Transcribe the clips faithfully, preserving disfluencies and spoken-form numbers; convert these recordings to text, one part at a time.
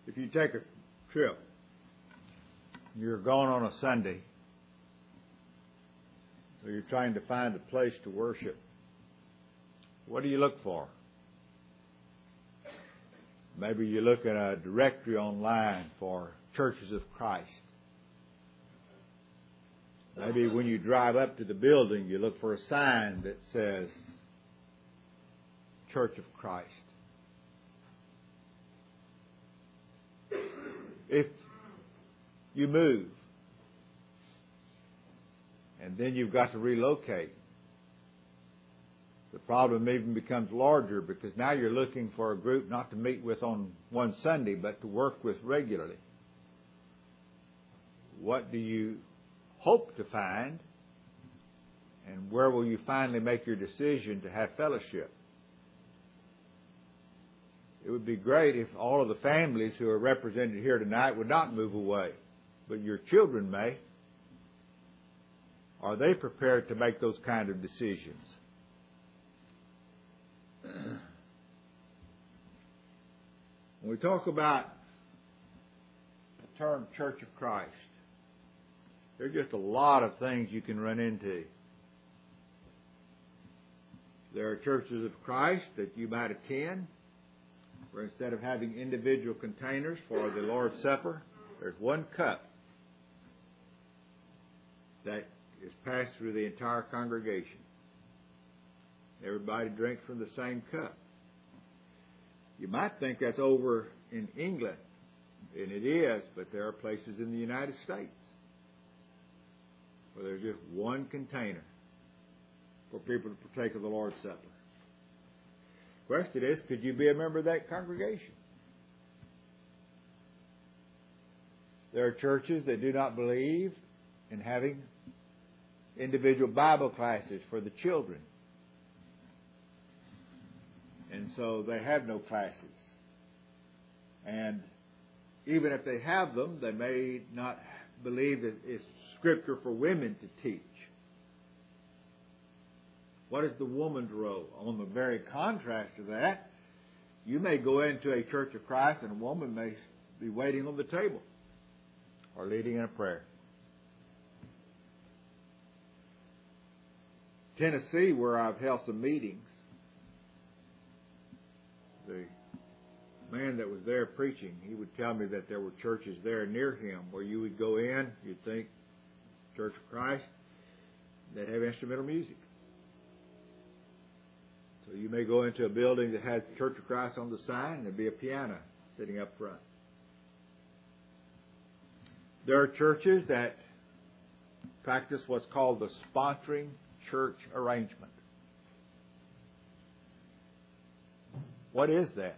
If you take a trip, you're going on a Sunday, so you're trying to find a place to worship, what do you look for? Maybe you look at a directory online for Churches of Christ. Maybe when you drive up to the building, you look for a sign that says Church of Christ. If you move and then you've got to relocate, the problem even becomes larger, because now you're looking for a group not to meet with on one Sunday, but to work with regularly. What do you hope to find, and where will you finally make your decision to have fellowship? It would be great if all of the families who are represented here tonight would not move away, but your children may. Are they prepared to make those kind of decisions? When we talk about the term Church of Christ, there are just a lot of things you can run into. There are churches of Christ that you might attend, where instead of having individual containers for the Lord's Supper, there's one cup that is passed through the entire congregation. Everybody drinks from the same cup. You might think that's over in England, and it is, but there are places in the United States where there's just one container for people to partake of the Lord's Supper. The question is, could you be a member of that congregation? There are churches that do not believe in having individual Bible classes for the children. And so they have no classes. And even if they have them, they may not believe that it's Scripture for women to teach. What is the woman's role? On the very contrast to that, you may go into a Church of Christ and a woman may be waiting on the table or leading in a prayer. Tennessee, where I've held some meetings, the man that was there preaching, he would tell me that there were churches there near him where you would go in, you'd think, Church of Christ, they'd have instrumental music. So you may go into a building that has Church of Christ on the sign, and there'd be a piano sitting up front. There are churches that practice what's called the sponsoring church arrangement. What is that?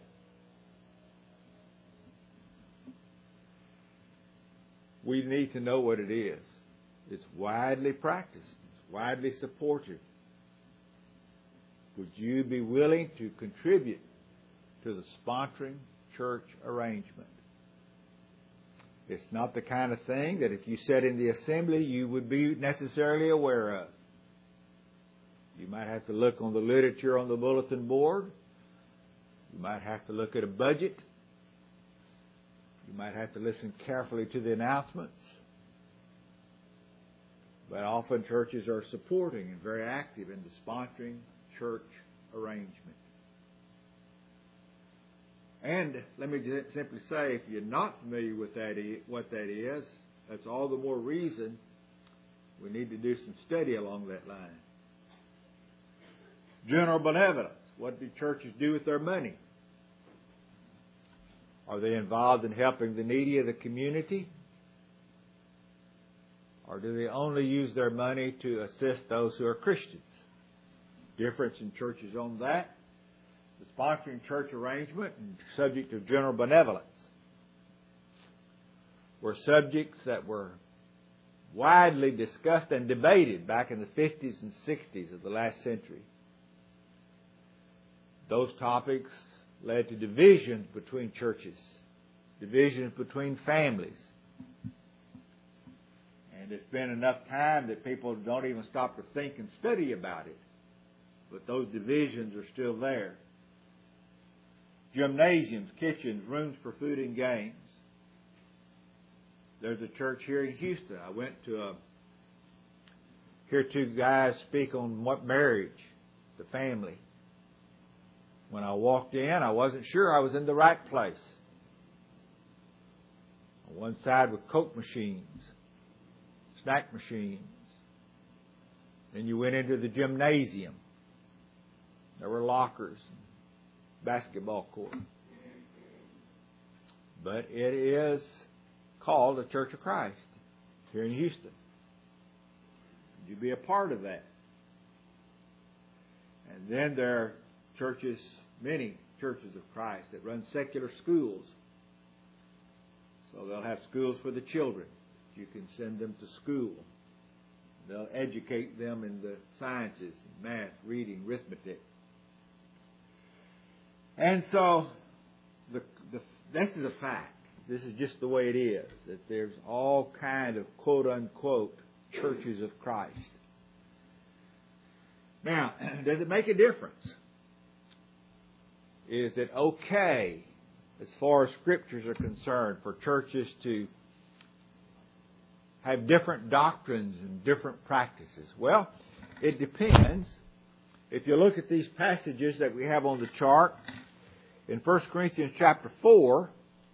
We need to know what it is. It's widely practiced. It's widely supported. Would you be willing to contribute to the sponsoring church arrangement? It's not the kind of thing that if you sat in the assembly you would be necessarily aware of. You might have to look on the literature on the bulletin board. You might have to look at a budget. You might have to listen carefully to the announcements. But often churches are supporting and very active in the sponsoring church arrangement. And let me just simply say, if you're not familiar with that, what that is, that's all the more reason we need to do some study along that line. General benevolence. What do churches do with their money? Are they involved in helping the needy of the community? Or do they only use their money to assist those who are Christians? Difference in churches on that. The sponsoring church arrangement and subject of general benevolence were subjects that were widely discussed and debated back in the fifties and sixties of the last century. Those topics led to divisions between churches, divisions between families. And it's been enough time that people don't even stop to think and study about it. But those divisions are still there. gymnasiums, kitchens, rooms for food and games. There's a church here in Houston. I went to a, hear two guys speak on what marriage, the family. When I walked in, I wasn't sure I was in the right place. On one side were Coke machines, snack machines. Then you went into the gymnasium. There were lockers, basketball court. But it is called the Church of Christ here in Houston. Could you be a part of that? And then there are churches, many churches of Christ that run secular schools. So they'll have schools for the children. You can send them to school. They'll educate them in the sciences, math, reading, arithmetic. And so the, the, this is a fact. This is just the way it is, that there's all kind of quote-unquote churches of Christ. Now, does it make a difference? Is it okay, as far as Scriptures are concerned, for churches to have different doctrines and different practices? Well, it depends. If you look at these passages that we have on the chart, in First Corinthians chapter four,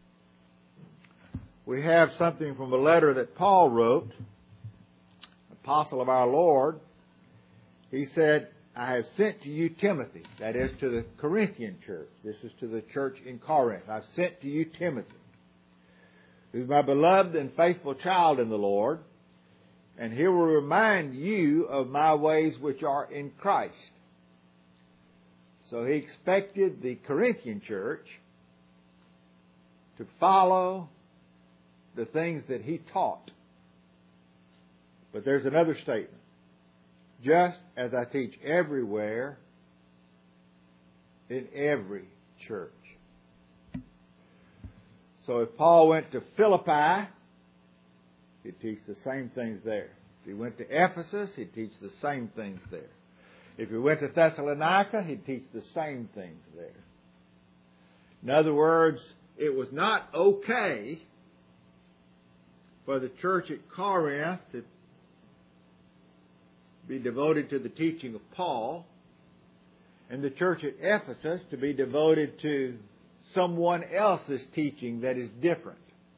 we have something from a letter that Paul wrote, apostle of our Lord. He said, I have sent to you Timothy, that is to the Corinthian church. This is to the church in Corinth. I've sent to you Timothy, who's my beloved and faithful child in the Lord, and he will remind you of my ways which are in Christ. So he expected the Corinthian church to follow the things that he taught. But there's another statement. Just as I teach everywhere in every church. So if Paul went to Philippi, he'd teach the same things there. If he went to Ephesus, he'd teach the same things there. If he went to Thessalonica, he'd teach the same things there. In other words, it was not okay for the church at Corinth to be devoted to the teaching of Paul, and the church at Ephesus to be devoted to someone else's teaching that is different.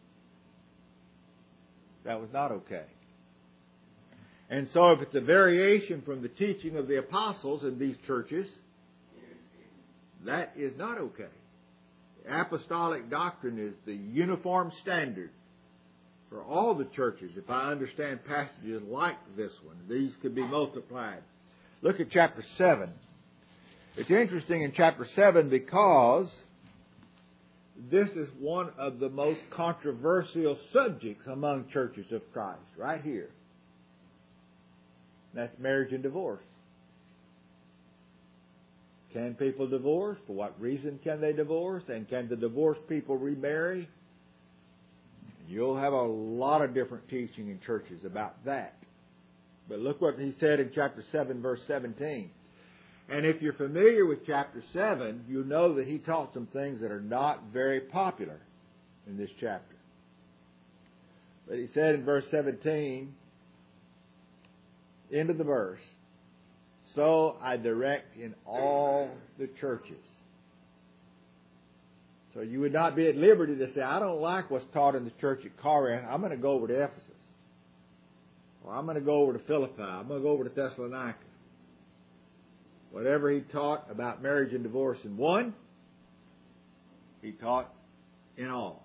That was not okay. And so if it's a variation from the teaching of the apostles in these churches, that is not okay. The apostolic doctrine is the uniform standard for all the churches. If I understand passages like this one, these could be multiplied. Look at chapter seven. It's interesting in chapter seven because this is one of the most controversial subjects among churches of Christ, right here. That's marriage and divorce. Can people divorce? For what reason can they divorce? And can the divorced people remarry? You'll have a lot of different teaching in churches about that. But look what he said in chapter seven, verse seventeen. And if you're familiar with chapter seven, you know that he taught some things that are not very popular in this chapter. But he said in verse seventeen, end of the verse, so I direct in all the churches. So you would not be at liberty to say, I don't like what's taught in the church at Corinth. I'm going to go over to Ephesus. Or I'm going to go over to Philippi. I'm going to go over to Thessalonica. Whatever he taught about marriage and divorce in one, he taught in all.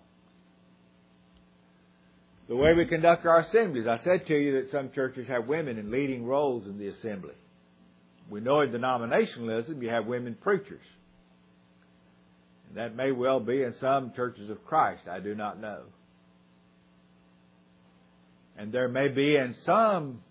The way we conduct our assemblies, I said to you that some churches have women in leading roles in the assembly. We know in denominationalism you have women preachers. And that may well be in some churches of Christ. I do not know. And there may be in some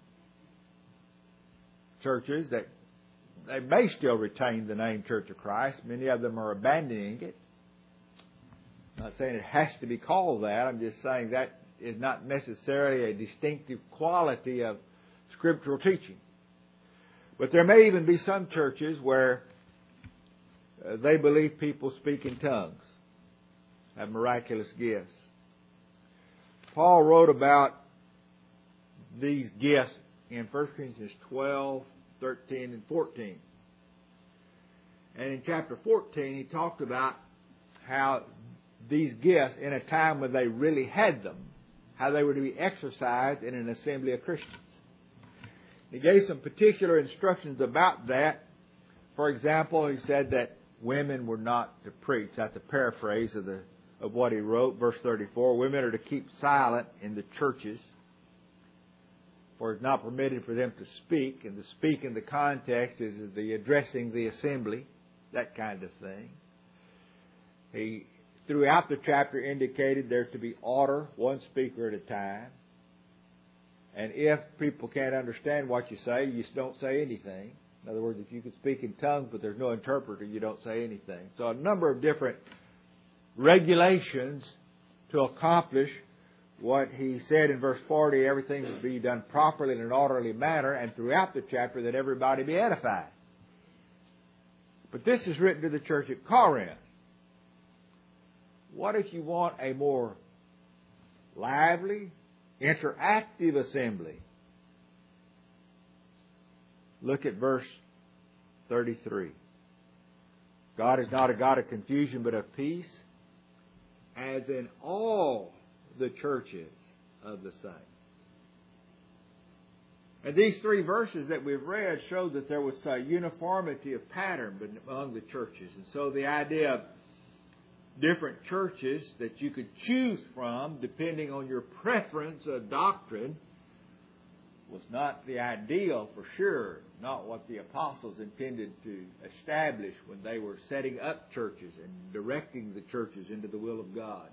churches that they may still retain the name Church of Christ. Many of them are abandoning it. I'm not saying it has to be called that. I'm just saying that is not necessarily a distinctive quality of scriptural teaching. But there may even be some churches where uh, they believe people speak in tongues, have miraculous gifts. Paul wrote about these gifts in First Corinthians twelve, thirteen, and fourteen. And in chapter fourteen, he talked about how these gifts, in a time when they really had them, how they were to be exercised in an assembly of Christians. He gave some particular instructions about that. For example, he said that women were not to preach. That's a paraphrase of the of what he wrote, verse thirty-four. Women are to keep silent in the churches, for it's not permitted for them to speak. And to speak in the context is the addressing the assembly, that kind of thing. He, throughout the chapter, indicated there's to be order, one speaker at a time. And if people can't understand what you say, you just don't say anything. In other words, if you can speak in tongues but there's no interpreter, you don't say anything. So a number of different regulations to accomplish what he said in verse forty, everything would be done properly in an orderly manner, and throughout the chapter that everybody be edified. But this is written to the church at Corinth. What if you want a more lively, interactive assembly? Look at verse thirty-three. God is not a God of confusion, but of peace, as in all the churches of the saints. And these three verses that we've read show that there was a uniformity of pattern among the churches. And so the idea of different churches that you could choose from, depending on your preference of doctrine, was not the ideal for sure, not what the apostles intended to establish when they were setting up churches and directing the churches into the will of God.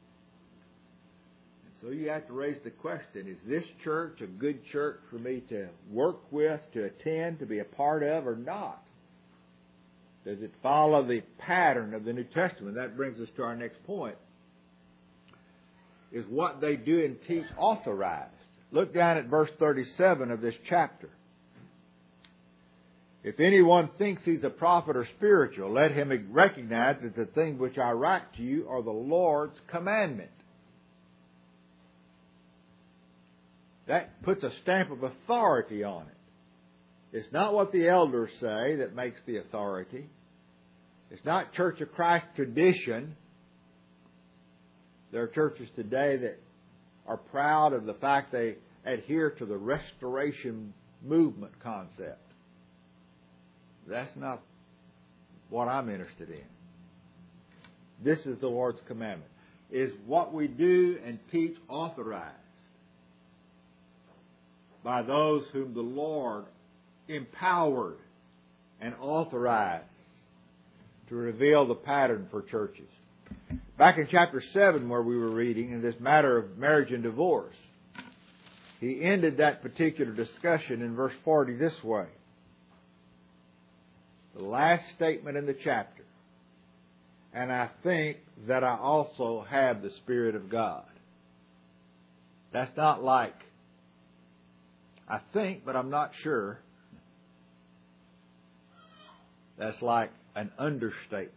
And so you have to raise the question, is this church a good church for me to work with, to attend, to be a part of, or not? Does it follow the pattern of the New Testament? That brings us to our next point. Is what they do and teach authorized? Look down at verse thirty-seven of this chapter. If anyone thinks he's a prophet or spiritual, let him recognize that the things which I write to you are the Lord's commandment. That puts a stamp of authority on it. It's not what the elders say that makes the authority. It's not Church of Christ tradition. There are churches today that are proud of the fact they adhere to the restoration movement concept. That's not what I'm interested in. This is the Lord's commandment. Is what we do and teach authorized by those whom the Lord empowered and authorized to reveal the pattern for churches. Back in chapter seven where we were reading in this matter of marriage and divorce, he ended that particular discussion in verse forty this way. The last statement in the chapter. And I think that I also have the Spirit of God. That's not like, I think, but I'm not sure. That's like an understatement.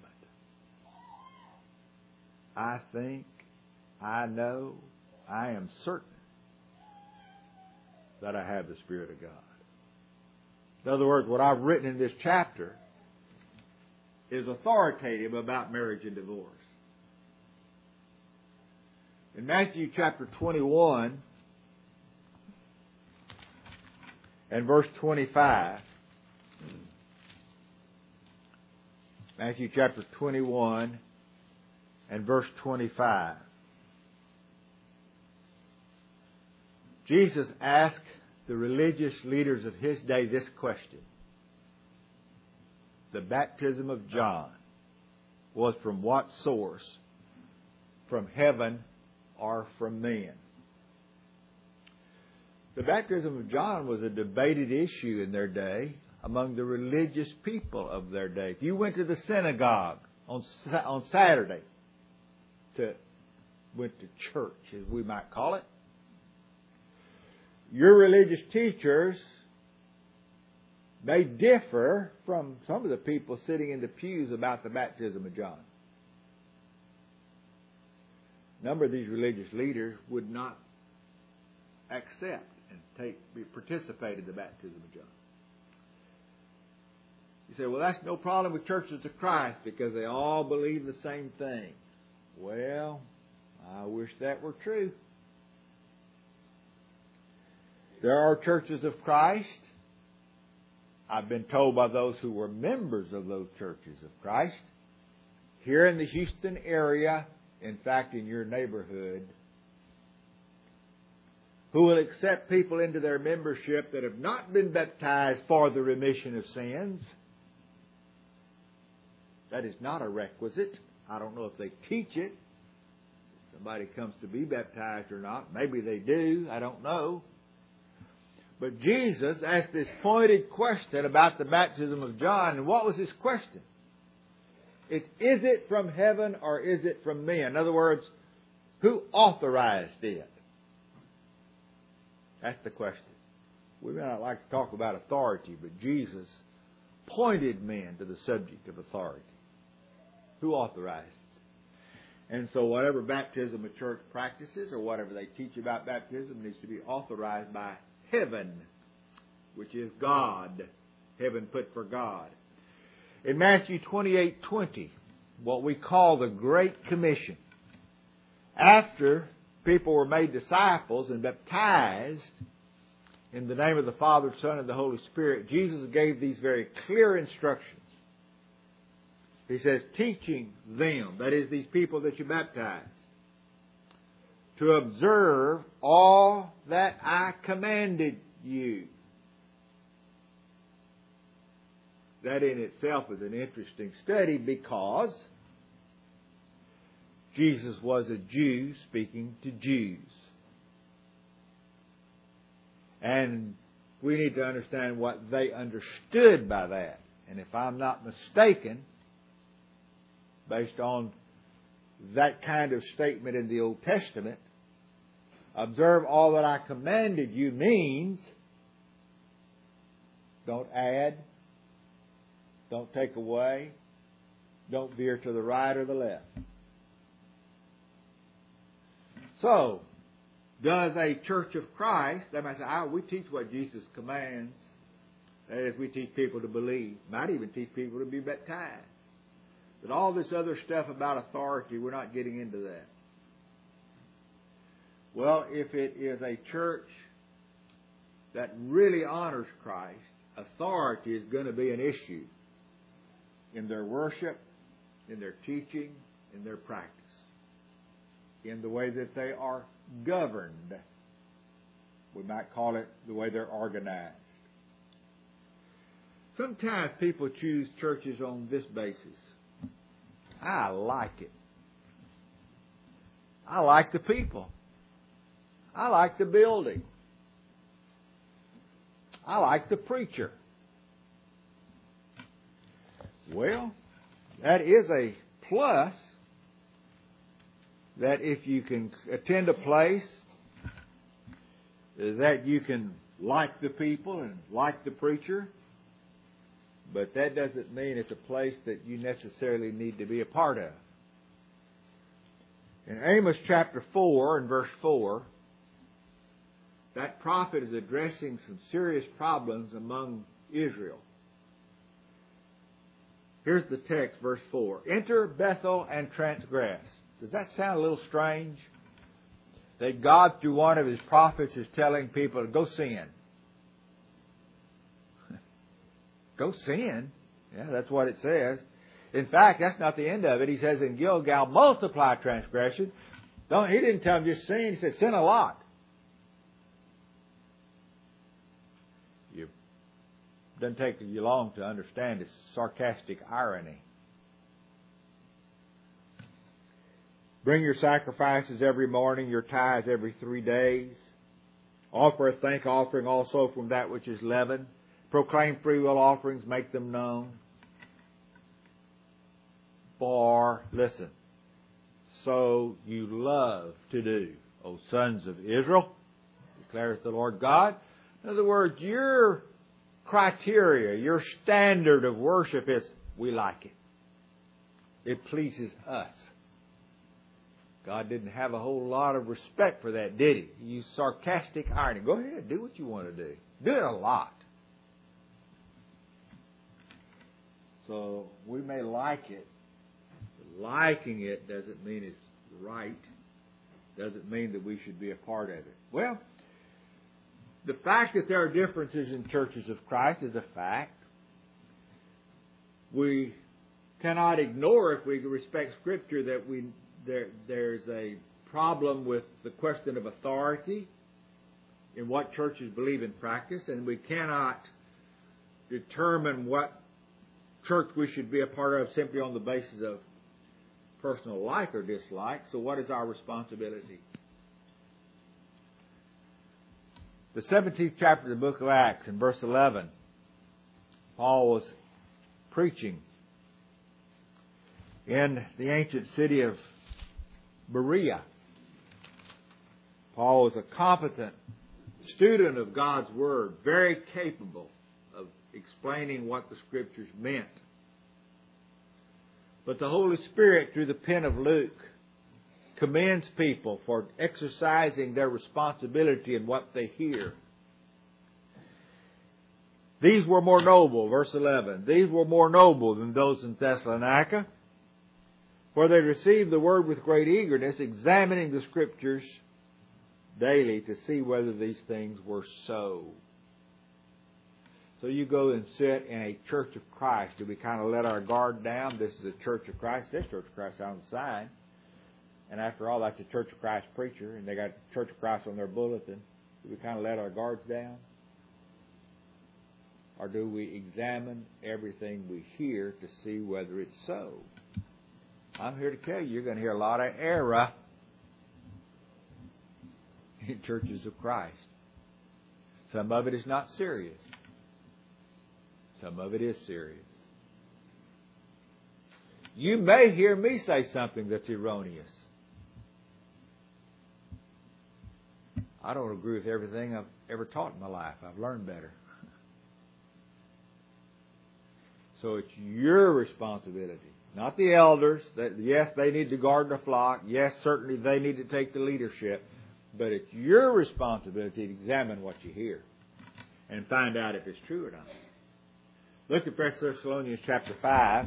I think, I know, I am certain that I have the Spirit of God. In other words, what I've written in this chapter is authoritative about marriage and divorce. In Matthew chapter twenty-one and verse twenty-five, Matthew chapter twenty-one and verse twenty-five, Jesus asked the religious leaders of His day this question. The baptism of John was from what source? From heaven or from men? The baptism of John was a debated issue in their day among the religious people of their day. If you went to the synagogue on on Saturday, to went to church, as we might call it, your religious teachers may differ from some of the people sitting in the pews about the baptism of John. A number of these religious leaders would not accept and take, participate in the baptism of John. You say, well, that's no problem with churches of Christ because they all believe the same thing. Well, I wish that were true. There are churches of Christ. I've been told by those who were members of those churches of Christ, here in the Houston area, in fact in your neighborhood, who will accept people into their membership that have not been baptized for the remission of sins. That is not a requisite. I don't know if they teach it. If somebody comes to be baptized or not. Maybe they do. I don't know. But Jesus asked this pointed question about the baptism of John. And what was his question? It, is it from heaven or is it from men? In other words, who authorized it? That's the question. We may not like to talk about authority, but Jesus pointed men to the subject of authority. Who authorized it? And so whatever baptism a church practices or whatever they teach about baptism needs to be authorized by heaven, which is God. Heaven put for God. In Matthew twenty-eight twenty, what we call the Great Commission, after people were made disciples and baptized in the name of the Father, Son, and the Holy Spirit, Jesus gave these very clear instructions. He says, teaching them, that is, these people that you baptized, to observe all that I commanded you. That in itself is an interesting study because Jesus was a Jew speaking to Jews. And we need to understand what they understood by that. And if I'm not mistaken, based on that kind of statement in the Old Testament, observe all that I commanded you means don't add, don't take away, don't veer to the right or the left. So, does a church of Christ, they might say, oh, we teach what Jesus commands. That is, we teach people to believe. Might even teach people to be baptized. But all this other stuff about authority, we're not getting into that. Well, if it is a church that really honors Christ, authority is going to be an issue in their worship, in their teaching, in their practice, in the way that they are governed. We might call it the way they're organized. Sometimes people choose churches on this basis. I like it. I like the people. I like the building. I like the preacher. Well, that is a plus, that if you can attend a place that you can like the people and like the preacher, but that doesn't mean it's a place that you necessarily need to be a part of. In Amos chapter four and verse four, that prophet is addressing some serious problems among Israel. Here's the text, verse four. Enter Bethel and transgress. Does that sound a little strange? That God, through one of His prophets, is telling people to go sin. Go sin? Yeah, that's what it says. In fact, that's not the end of it. He says in Gilgal, multiply transgression. Don't, he didn't tell them just sin. He said sin a lot. It doesn't take you long to understand its sarcastic irony. Bring your sacrifices every morning, your tithes every three days. Offer a thank offering also from that which is leavened. Proclaim freewill offerings, make them known. For, listen, so you love to do, O sons of Israel, declares the Lord God. In other words, you're criteria, your standard of worship is, we like it. It pleases us. God didn't have a whole lot of respect for that, did He? He used sarcastic irony. Go ahead, do what you want to do. Do it a lot. So we may like it. Liking it doesn't mean it's right. Doesn't mean that we should be a part of it. Well, the fact that there are differences in churches of Christ is a fact. We cannot ignore, if we respect Scripture, that we there there's a problem with the question of authority in what churches believe in practice, and we cannot determine what church we should be a part of simply on the basis of personal like or dislike. So what is our responsibility? The seventeenth chapter of the book of Acts, in verse eleven, Paul was preaching in the ancient city of Berea. Paul was a competent student of God's Word, very capable of explaining what the Scriptures meant. But the Holy Spirit, through the pen of Luke, commends people for exercising their responsibility in what they hear. These were more noble, verse eleven, these were more noble than those in Thessalonica, for they received the word with great eagerness, examining the Scriptures daily to see whether these things were so. So you go and sit in a Church of Christ. Do we kind of let our guard down? This is a Church of Christ. This Church of Christ on the sign. And after all, that's a Church of Christ preacher, and they got Church of Christ on their bulletin. Do we kind of let our guards down? Or do we examine everything we hear to see whether it's so? I'm here to tell you, you're going to hear a lot of error in churches of Christ. Some of it is not serious. Some of it is serious. You may hear me say something that's erroneous. I don't agree with everything I've ever taught in my life. I've learned better. So it's your responsibility, not the elders. That yes, they need to guard the flock. Yes, certainly they need to take the leadership. But it's your responsibility to examine what you hear and find out if it's true or not. Look at First Thessalonians chapter five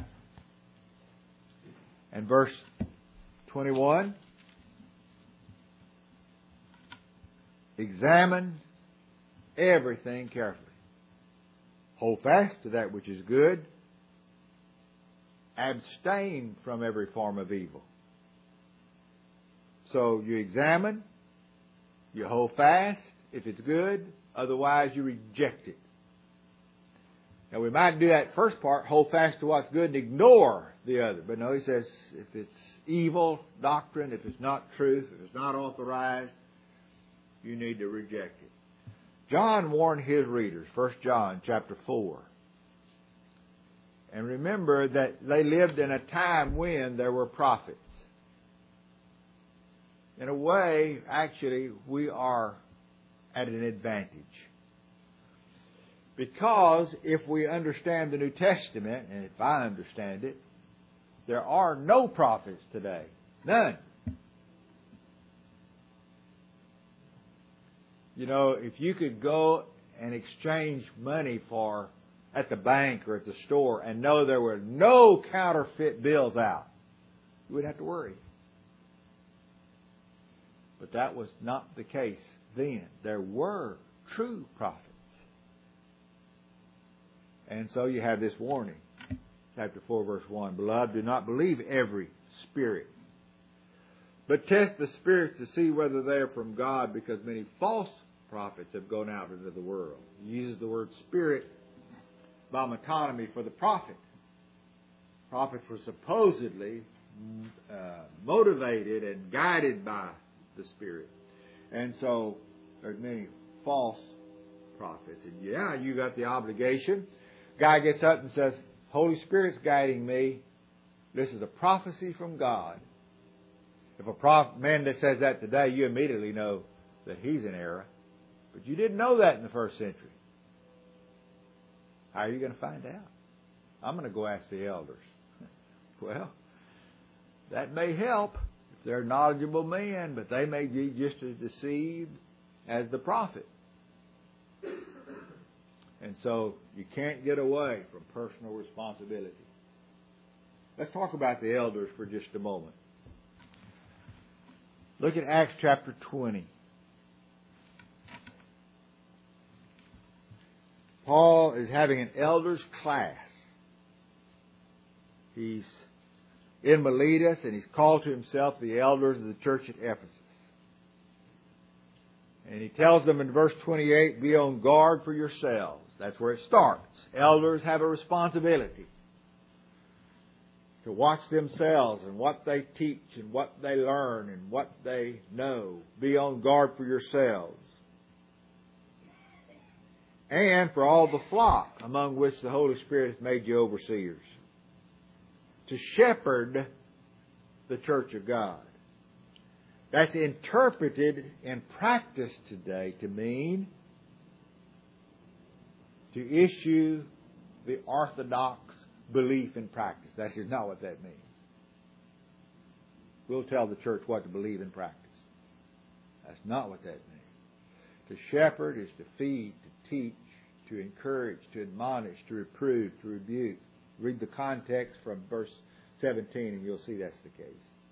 and verse twenty-one. Examine everything carefully. Hold fast to that which is good. Abstain from every form of evil. So you examine, you hold fast if it's good, otherwise you reject it. Now we might do that first part, hold fast to what's good and ignore the other. But no, he says if it's evil doctrine, if it's not truth, if it's not authorized, you need to reject it. John warned his readers, First John chapter four. And remember that they lived in a time when there were prophets. In a way, actually, we are at an advantage. Because if we understand the New Testament, and if I understand it, there are no prophets today. None. You know, if you could go and exchange money for at the bank or at the store and know there were no counterfeit bills out, you wouldn't have to worry. But that was not the case then. There were true prophets. And so you have this warning. Chapter four, verse one. Beloved, do not believe every spirit, but test the spirits to see whether they are from God, because many false prophets have gone out into the world. He uses the word spirit by metonymy for the prophet. Prophets were supposedly uh, motivated and guided by the Spirit. And so there's many false prophets. And yeah, you got the obligation. Guy gets up and says, Holy Spirit's guiding me. This is a prophecy from God. If a prof- man that says that today, you immediately know that he's in error. But you didn't know that in the first century. How are you going to find out? I'm going to go ask the elders. Well, that may help if they're knowledgeable men, but they may be just as deceived as the prophet. And so you can't get away from personal responsibility. Let's talk about the elders for just a moment. Look at Acts chapter twenty. Paul is having an elders class. He's in Miletus, and he's called to himself the elders of the church at Ephesus. And he tells them in verse twenty-eight, be on guard for yourselves. That's where it starts. Elders have a responsibility to watch themselves and what they teach and what they learn and what they know. Be on guard for yourselves. And for all the flock among which the Holy Spirit has made you overseers, to shepherd the church of God. That's interpreted in practice today to mean to issue the orthodox belief in practice. That is not what that means. We'll tell the church what to believe in practice. That's not what that means. To shepherd is to feed, to teach, to encourage, to admonish, to reprove, to rebuke. Read the context from verse seventeen and you'll see that's the case.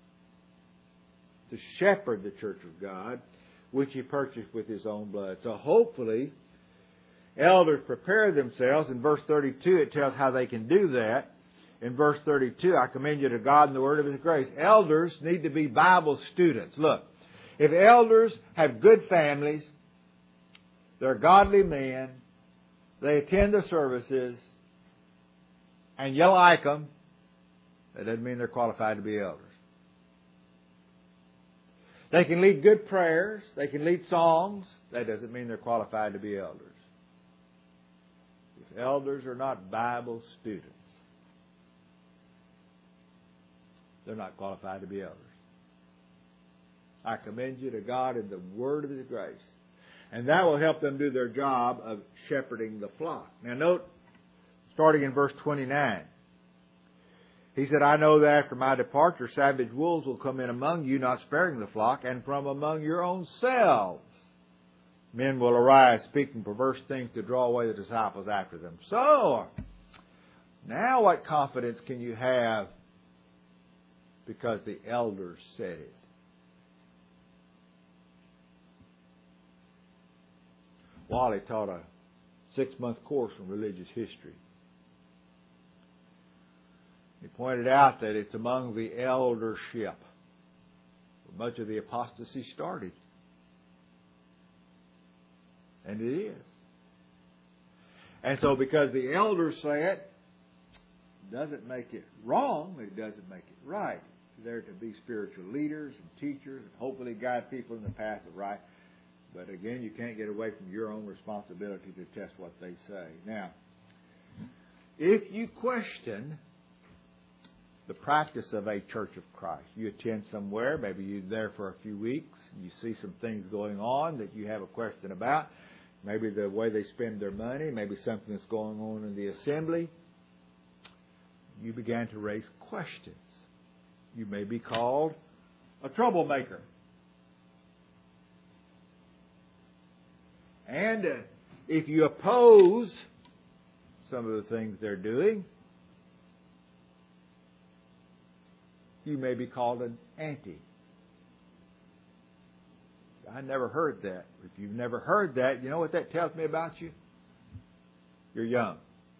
To shepherd the church of God, which He purchased with His own blood. So hopefully, elders prepare themselves. In verse thirty-two, it tells how they can do that. In verse thirty-two, I commend you to God and the word of His grace. Elders need to be Bible students. Look, if elders have good families, they're godly men, they attend the services, and you like them, that doesn't mean they're qualified to be elders. They can lead good prayers, they can lead songs, that doesn't mean they're qualified to be elders. If elders are not Bible students, they're not qualified to be elders. I commend you to God in the word of His grace. And that will help them do their job of shepherding the flock. Now note, starting in verse twenty-nine, he said, I know that after my departure, savage wolves will come in among you, not sparing the flock, and from among your own selves men will arise, speaking perverse things to draw away the disciples after them. So, now what confidence can you have because the elders said it? Wally taught a six-month course on religious history. He pointed out that it's among the eldership where much of the apostasy started. And it is. And so because the elders say it, doesn't make it wrong, it doesn't make it right. They're to be spiritual leaders and teachers and hopefully guide people in the path of right. But again, you can't get away from your own responsibility to test what they say. Now, if you question the practice of a church of Christ, you attend somewhere, maybe you're there for a few weeks, you see some things going on that you have a question about, maybe the way they spend their money, maybe something that's going on in the assembly, you began to raise questions. You may be called a troublemaker. And uh, if you oppose some of the things they're doing, you may be called an anti. I never heard that. If you've never heard that, you know what that tells me about you? You're young.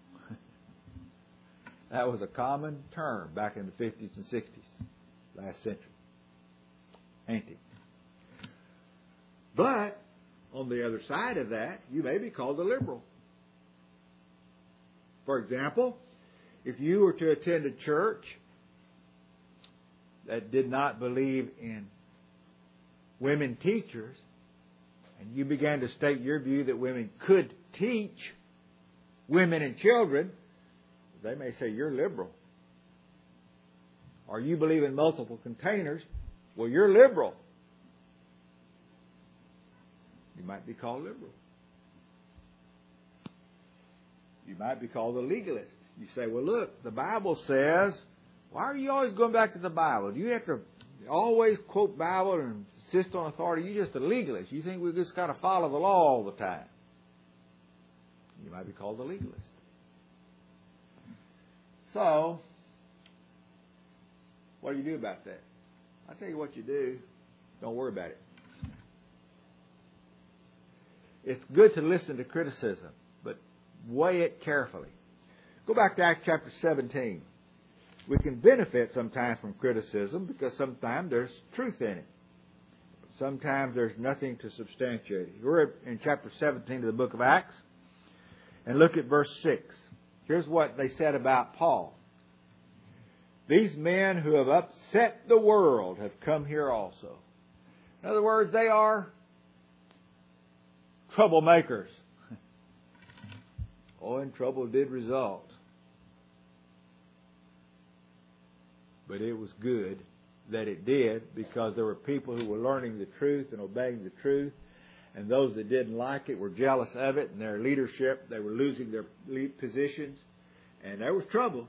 That was a common term back in the fifties and sixties, last century. Anti. But on the other side of that, you may be called a liberal. For example, if you were to attend a church that did not believe in women teachers, and you began to state your view that women could teach women and children, they may say you're liberal. Or you believe in multiple containers, well, you're liberal. You might be called liberal. You might be called a legalist. You say, well, look, the Bible says, why are you always going back to the Bible? Do you have to always quote Bible and insist on authority? You're just a legalist. You think we just got to follow the law all the time. You might be called a legalist. So, what do you do about that? I'll tell you what you do. Don't worry about it. It's good to listen to criticism, but weigh it carefully. Go back to Acts chapter seventeen. We can benefit sometimes from criticism because sometimes there's truth in it. Sometimes there's nothing to substantiate it. We're in chapter seventeen of the book of Acts, and look at verse six. Here's what they said about Paul. These men who have upset the world have come here also. In other words, they are troublemakers. Oh, and trouble did result. But it was good that it did, because there were people who were learning the truth and obeying the truth. And those that didn't like it were jealous of it, and their leadership, they were losing their lead positions. And there was trouble.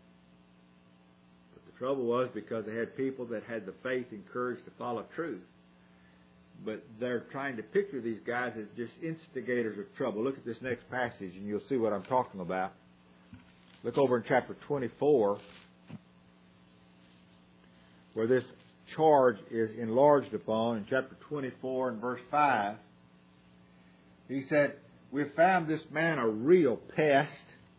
But the trouble was because they had people that had the faith and courage to follow truth. But they're trying to picture these guys as just instigators of trouble. Look at this next passage and you'll see what I'm talking about. Look over in chapter twenty-four, where this charge is enlarged upon. In chapter twenty-four and verse five, he said, we found this man a real pest.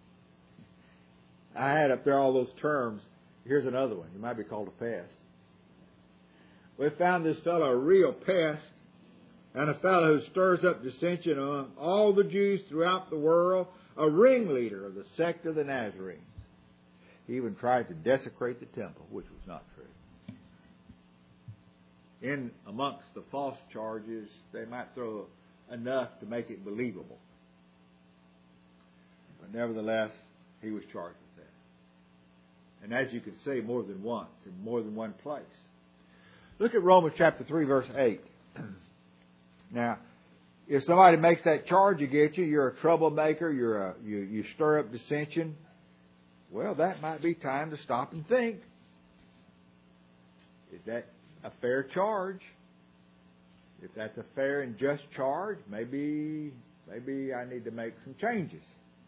I had up there all those terms. Here's another one. You might be called a pest. We found this fellow a real pest, and a fellow who stirs up dissension among all the Jews throughout the world, a ringleader of the sect of the Nazarenes. He even tried to desecrate the temple, which was not true. In amongst the false charges, they might throw enough to make it believable. But nevertheless, he was charged with that. And as you can see, more than once, in more than one place. Look at Romans chapter three, verse eight. Now, if somebody makes that charge against you, you're a troublemaker, you're a, you, you stir up dissension, well, that might be time to stop and think. Is that a fair charge? If that's a fair and just charge, maybe, maybe I need to make some changes.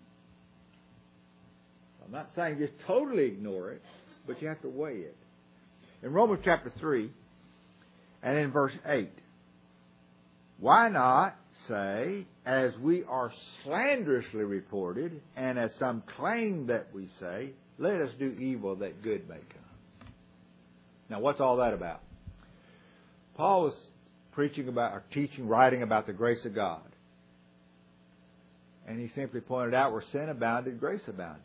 I'm not saying just totally ignore it, but you have to weigh it. In Romans chapter three, and in verse eight, why not say, as we are slanderously reported, and as some claim that we say, let us do evil that good may come. Now, what's all that about? Paul was preaching about, or teaching, writing about the grace of God. And he simply pointed out where sin abounded, grace abounded.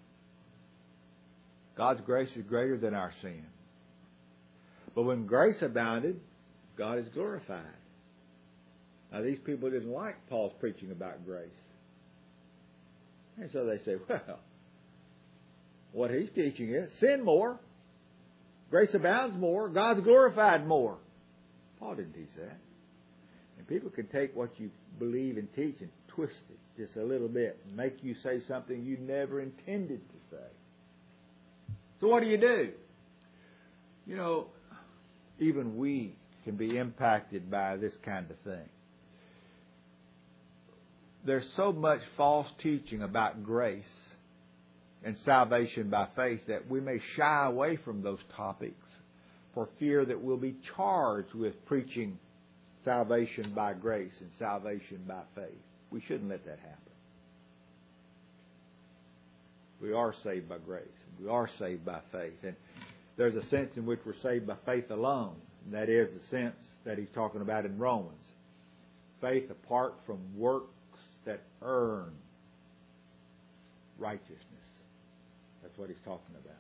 God's grace is greater than our sin. But when grace abounded, God is glorified. Now, these people didn't like Paul's preaching about grace. And so they say, well, what he's teaching is sin more, grace abounds more, God's glorified more. Paul didn't teach that. And people can take what you believe and teach and twist it just a little bit and make you say something you never intended to say. So what do you do? You know, even we can be impacted by this kind of thing. There's so much false teaching about grace and salvation by faith that we may shy away from those topics for fear that we'll be charged with preaching salvation by grace and salvation by faith. We shouldn't let that happen. We are saved by grace. We are saved by faith. And there's a sense in which we're saved by faith alone. And that is the sense that he's talking about in Romans. Faith apart from works that earn righteousness. That's what he's talking about.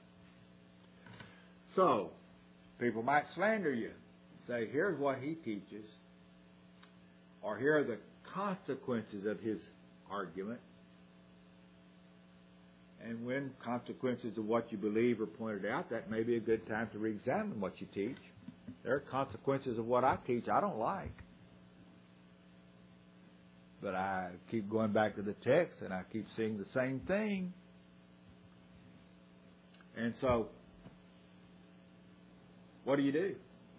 So, people might slander you. Say, here's what he teaches. Or here are the consequences of his argument. And when consequences of what you believe are pointed out, that may be a good time to re-examine what you teach. There are consequences of what I teach I don't like. but I keep going back to the text and I keep seeing the same thing. And so, what do you do?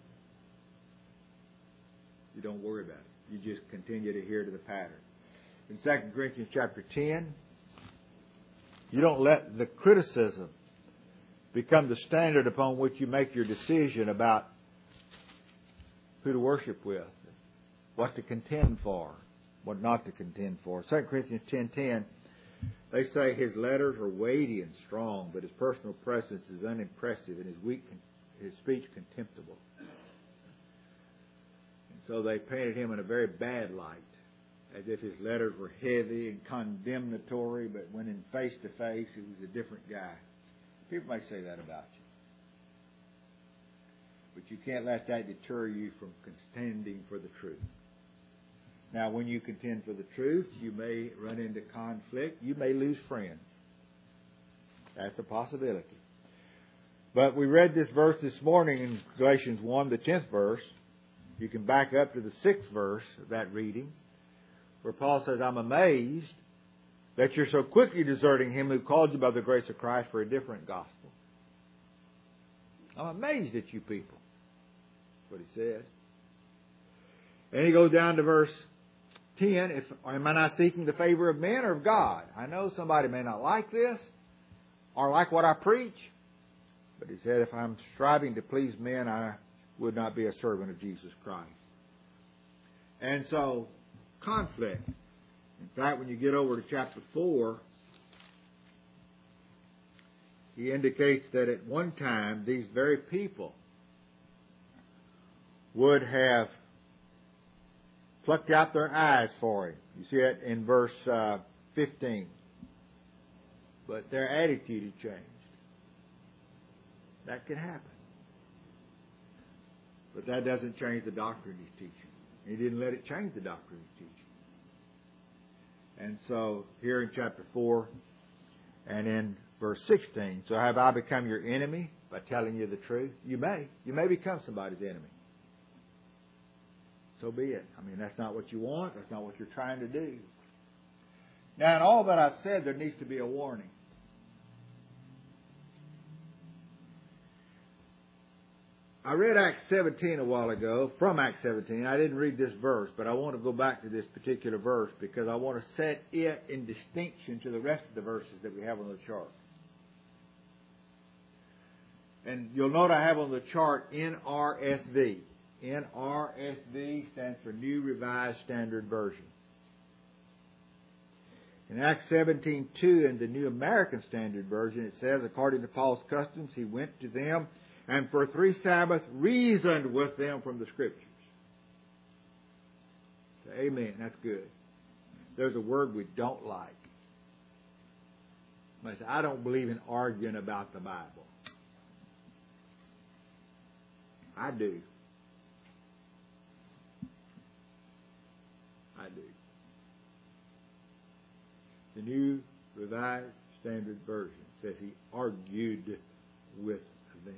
You don't worry about it. You just continue to adhere to the pattern. In Second Corinthians chapter ten, you don't let the criticism become the standard upon which you make your decision about who to worship with, what to contend for, what not to contend for. Second Corinthians ten ten, they say his letters are weighty and strong, but his personal presence is unimpressive and his weak, his speech contemptible. And so they painted him in a very bad light, as if his letters were heavy and condemnatory, but when in face to face, he was a different guy. People may say that about you. But you can't let that deter you from contending for the truth. Now, when you contend for the truth, you may run into conflict. You may lose friends. That's a possibility. But we read this verse this morning in Galatians one, the tenth verse. You can back up to the sixth verse of that reading, where Paul says, I'm amazed that you're so quickly deserting him who called you by the grace of Christ for a different gospel. I'm amazed at you people. That's what he said. And he goes down to verse ten. If, am I not seeking the favor of men or of God? I know somebody may not like this or like what I preach. But he said, if I'm striving to please men, I would not be a servant of Jesus Christ. And so, conflict. In fact, when you get over to chapter four, he indicates that at one time, these very people would have plucked out their eyes for him. You see it in verse uh, fifteen. But their attitude had changed. That could happen. But that doesn't change the doctrine he's teaching. He didn't let it change the doctrine he's teaching. And so, here in chapter four and in verse sixteen, so have I become your enemy by telling you the truth? You may. You may become somebody's enemy. So be it. I mean, that's not what you want. That's not what you're trying to do. Now, in all that I've said, there needs to be a warning. I read Acts seventeen a while ago, from Acts seventeen. I didn't read this verse, but I want to go back to this particular verse because I want to set it in distinction to the rest of the verses that we have on the chart. And you'll note I have on the chart N R S V. N R S V stands for New Revised Standard Version. In Acts seventeen two, in the New American Standard Version, it says, according to Paul's customs, he went to them and for three Sabbaths reasoned with them from the Scriptures. Say, amen. That's good. There's a word we don't like. I say, I don't believe in arguing about the Bible. I do. I do. The New Revised Standard Version says he argued with them.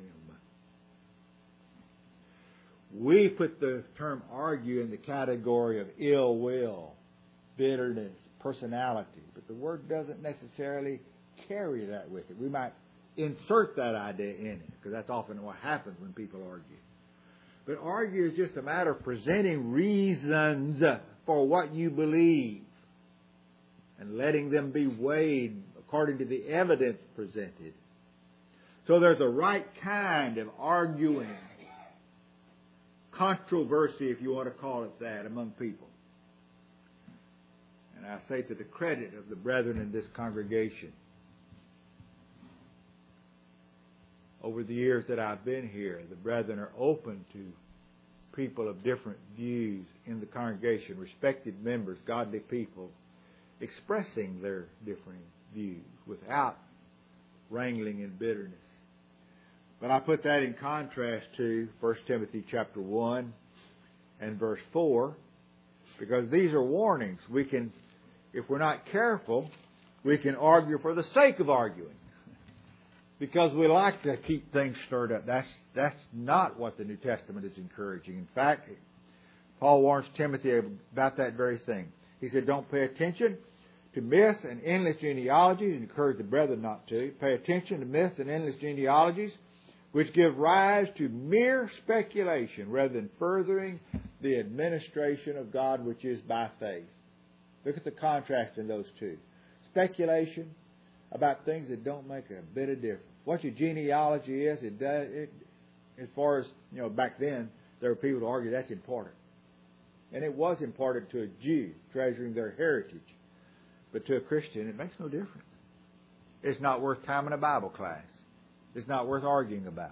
We put the term argue in the category of ill will, bitterness, personality, but the word doesn't necessarily carry that with it. We might insert that idea in it, because that's often what happens when people argue. But argue is just a matter of presenting reasons for what you believe and letting them be weighed according to the evidence presented. So there's a right kind of arguing, controversy, if you want to call it that, among people. And I say to the credit of the brethren in this congregation, over the years that I've been here, the brethren are open to people of different views in the congregation, respected members, godly people, expressing their differing views without wrangling and bitterness. But I put that in contrast to First Timothy chapter one and verse four, because these are warnings. We can, if we're not careful, we can argue for the sake of arguing, because we like to keep things stirred up. That's that's not what the New Testament is encouraging. In fact, Paul warns Timothy about that very thing. He said, don't pay attention to myths and endless genealogies, and encourage the brethren not to. Pay attention to myths and endless genealogies, which give rise to mere speculation rather than furthering the administration of God, which is by faith. Look at the contrast in those two. Speculation about things that don't make a bit of difference. What your genealogy is, it does. It, as far as, you know, back then, there were people who argue that's important. And it was important to a Jew, treasuring their heritage. But to a Christian, it makes no difference. It's not worth time in a Bible class. It's not worth arguing about.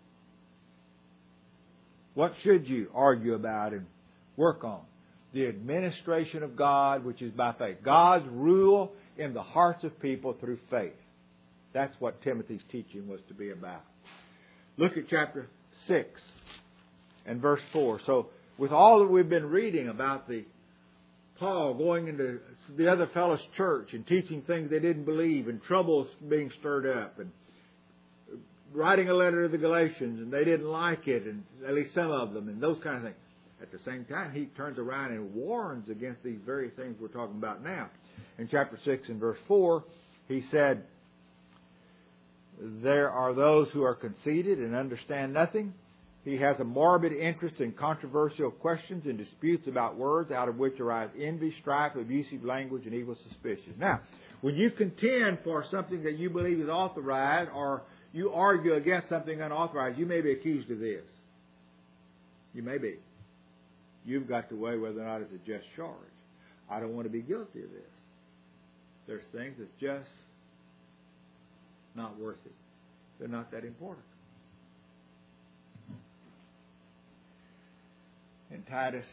What should you argue about and work on? The administration of God, which is by faith. God's rule in the hearts of people through faith. That's what Timothy's teaching was to be about. Look at chapter six and verse four. So, with all that we've been reading about the Paul going into the other fellow's church and teaching things they didn't believe, and troubles being stirred up, and writing a letter to the Galatians, and they didn't like it, and at least some of them, and those kind of things. At the same time, he turns around and warns against these very things we're talking about now. In chapter six and verse four, he said, there are those who are conceited and understand nothing. He has a morbid interest in controversial questions and disputes about words, out of which arise envy, strife, abusive language, and evil suspicions. Now, when you contend for something that you believe is authorized, or you argue against something unauthorized, you may be accused of this. You may be. You've got to weigh whether or not it's a just charge. I don't want to be guilty of this. There's things that's just not worth it. They're not that important. In Titus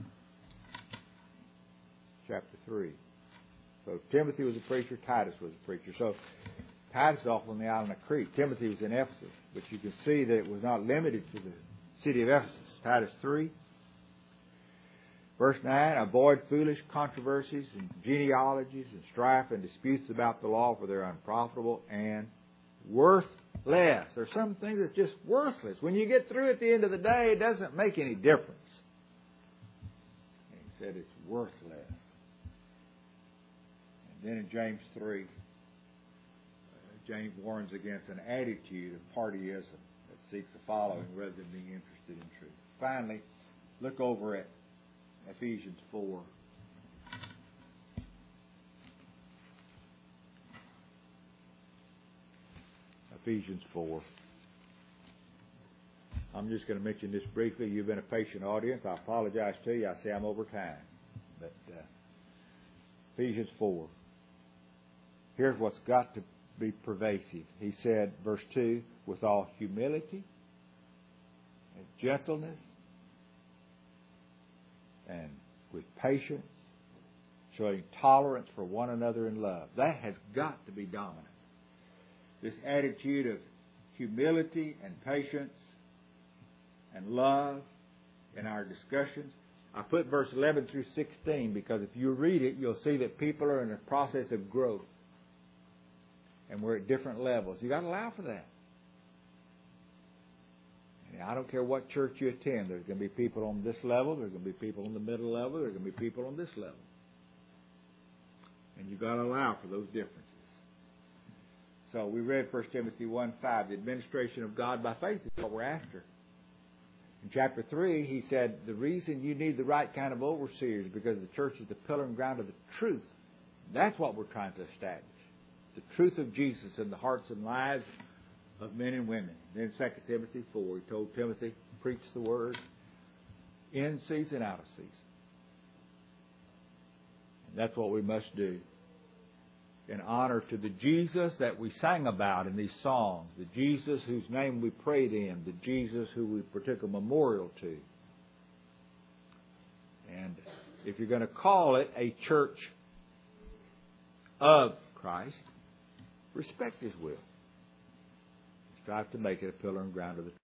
chapter three. So Timothy was a preacher, Titus was a preacher. So Titus is off on the island of Crete. Timothy was in Ephesus. But you can see that it was not limited to the city of Ephesus. Titus three. Verse nine, avoid foolish controversies and genealogies and strife and disputes about the law, for they're unprofitable and worthless. There's some things that's just worthless. When you get through at the end of the day, it doesn't make any difference. And he said it's worthless. And then in James three, uh, James warns against an attitude of partyism that seeks a following rather than being interested in truth. Finally, look over at Ephesians four. Ephesians four. I'm just going to mention this briefly. You've been a patient audience. I apologize to you. I say I'm over time. But uh, Ephesians four. Here's what's got to be pervasive. He said, verse two, with all humility and gentleness and with patience, showing tolerance for one another in love. That has got to be dominant. This attitude of humility and patience and love in our discussions. I put verse eleven through sixteen because if you read it, you'll see that people are in a process of growth. And we're at different levels. You've got to allow for that. I don't care what church you attend. There's going to be people on this level. There's going to be people on the middle level. There's going to be people on this level. And you've got to allow for those differences. So we read First Timothy one five. The administration of God by faith is what we're after. In chapter three, he said, the reason you need the right kind of overseers is because the church is the pillar and ground of the truth. That's what we're trying to establish. The truth of Jesus in the hearts and lives of men and women. Then Second Timothy four, he told Timothy, preach the word in season, out of season. And that's what we must do in honor to the Jesus that we sang about in these songs, the Jesus whose name we prayed in, the Jesus who we partook a memorial to. And if you're going to call it a church of Christ, respect His will. Strive to make it a pillar and ground of the